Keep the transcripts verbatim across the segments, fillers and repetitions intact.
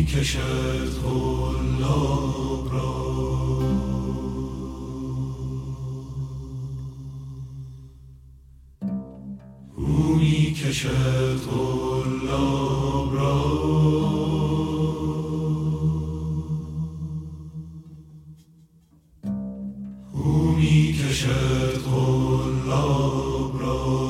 کشد قلاب را او می کشد قلاب را او می کشد قلاب را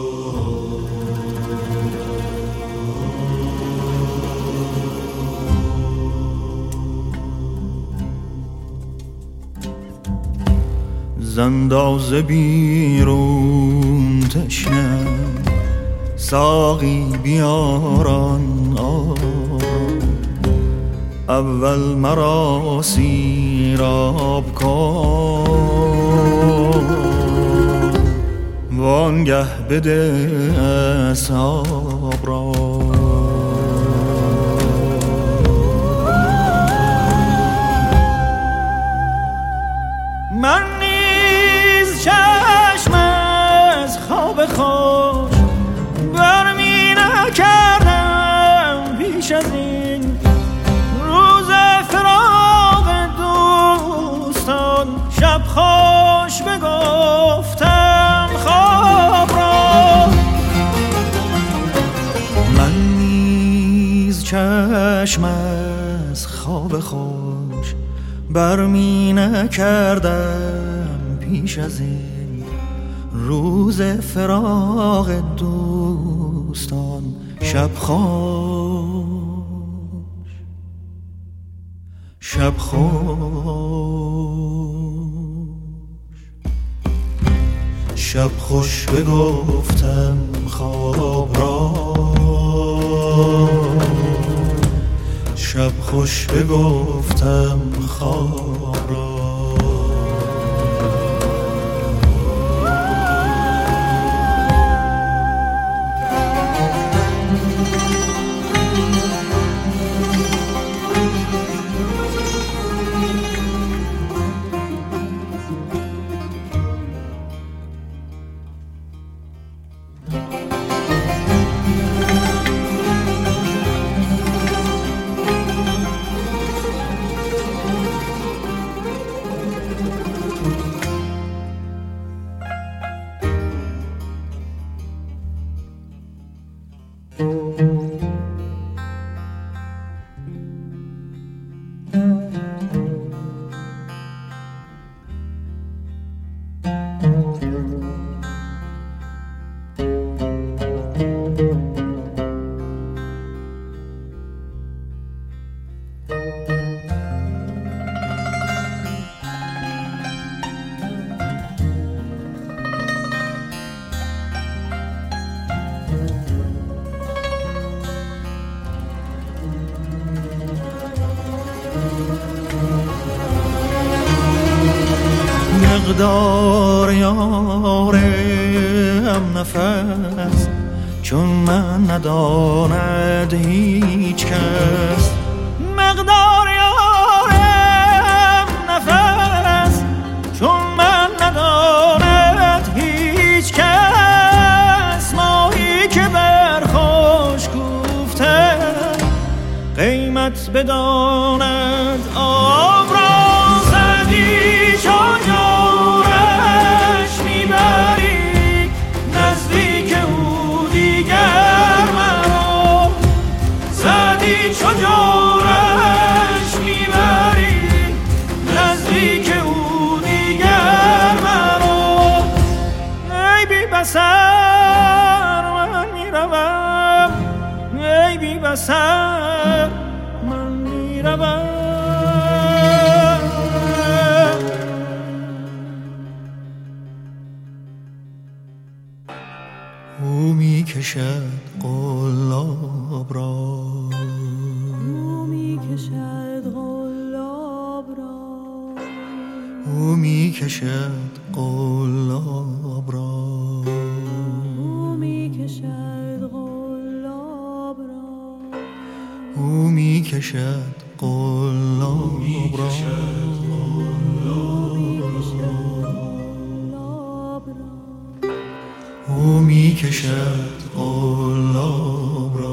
زنداز بیرون تشنه ساقی بیاران آب اول مرا سیراب کن وانگه بده اصحاب را من چشم از خواب خوش برمی نکردم پیش از این روز فراق دوستان شب خوش بگفتم خواب را من نیز چشم از خواب خوش برمی نکردم پیش از این روز فراق دوستان شب خوش شب خوش شب خوش بگفتم خواب را شب خوش بگفتم خواب را مقدار یارم نفس چون من نداند هیچ کس مقدار یارم نفس چون من نداند هیچ کس ماهی که برخوش گفته قیمت بداند آب را زدی چون چجورش میبری نزدیک او دیگر مرا ای بی بصر من میروم ای بی بصر من میروم او میکشد قلاب را او میکشد قلاب را او میکشد قلاب را او میکشد قلاب را او میکشد قلاب را